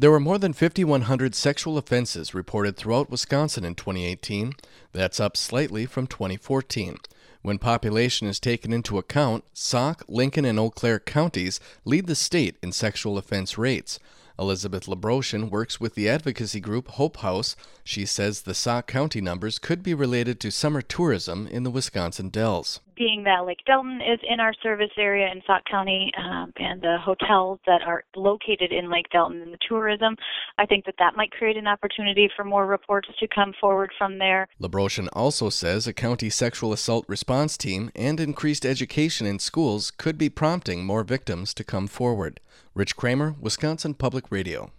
There were more than 5,100 sexual offenses reported throughout Wisconsin in 2018. That's up slightly from 2014. When population is taken into account, Sauk, Lincoln, and Eau Claire counties lead the state in sexual offense rates. Elizabeth LeBrochen works with the advocacy group Hope House. She says the Sauk County numbers could be related to summer tourism in the Wisconsin Dells. Being that Lake Delton is in our service area in Sauk County and the hotels that are located in Lake Delton and the tourism, I think that might create an opportunity for more reports to come forward from there. LeBrochen also says a county sexual assault response team and increased education in schools could be prompting more victims to come forward. Rich Kramer, Wisconsin Public Radio.